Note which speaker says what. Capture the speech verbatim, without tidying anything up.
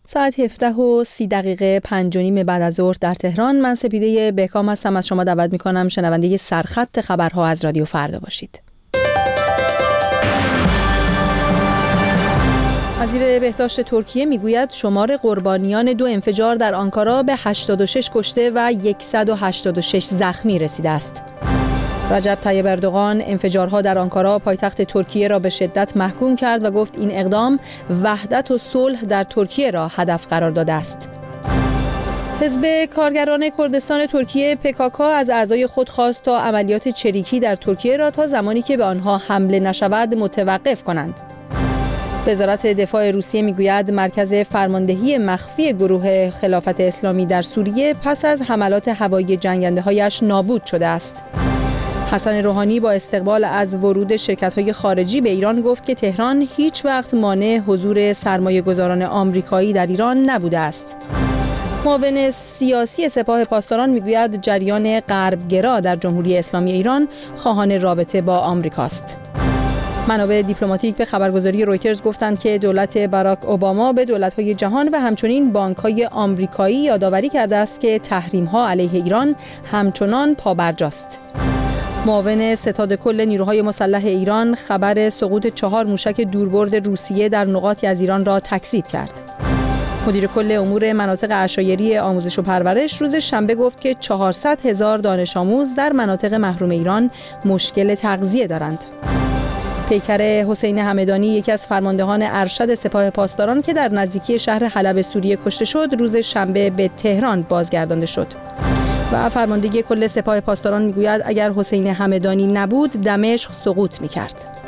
Speaker 1: ساعت هفده و سی دقیقه پنج و نیم بعد از ظهر در تهران. من سپیده بهکام هستم. از شما دعوت می‌کنم شنونده سرخط خبرها از رادیو فردا باشید. وزیر بهداشت ترکیه میگوید شمار قربانیان دو انفجار در آنکارا به هشتاد و شش کشته و صد و هشتاد و شش زخمی رسیده است. رجب طیب اردوغان انفجارها در آنکارا پایتخت ترکیه را به شدت محکوم کرد و گفت این اقدام وحدت و صلح در ترکیه را هدف قرار داده است. حزب کارگران کردستان ترکیه پکاکا از اعضای خود خواست تا عملیات چریکی در ترکیه را تا زمانی که به آنها حمله نشود متوقف کنند. وزارت دفاع روسیه میگوید مرکز فرماندهی مخفی گروه خلافت اسلامی در سوریه پس از حملات هوایی جنگنده‌هایش نابود شده است. حسن روحانی با استقبال از ورود شرکت‌های خارجی به ایران گفت که تهران هیچ وقت مانع حضور سرمایه‌گذاران آمریکایی در ایران نبوده است. معاون سیاسی سپاه پاسداران میگوید جریان غربگرا در جمهوری اسلامی ایران خواهان رابطه با آمریکاست. منابع دیپلماتیک به خبرگزاری رویترز گفتند که دولت باراک اوباما به دولت‌های جهان و همچنین بانک‌های آمریکایی یادآوری کرده است که تحریم‌ها علیه ایران همچنان پابرجاست. معاون ستاد کل نیروهای مسلح ایران خبر سقوط چهار موشک دوربرد روسیه در نقاطی از ایران را تکذیب کرد. مدیر کل امور مناطق عشایری آموزش و پرورش روز شنبه گفت که چهارصد هزار دانش آموز در مناطق محروم ایران مشکل تغذیه دارند. پیکر حسین همدانی یکی از فرماندهان ارشد سپاه پاسداران که در نزدیکی شهر حلب سوریه کشته شد روز شنبه به تهران بازگردانده شد. و فرماندهی کل سپاه پاسداران میگوید اگر حسین همدانی نبود دمشق سقوط میکرد.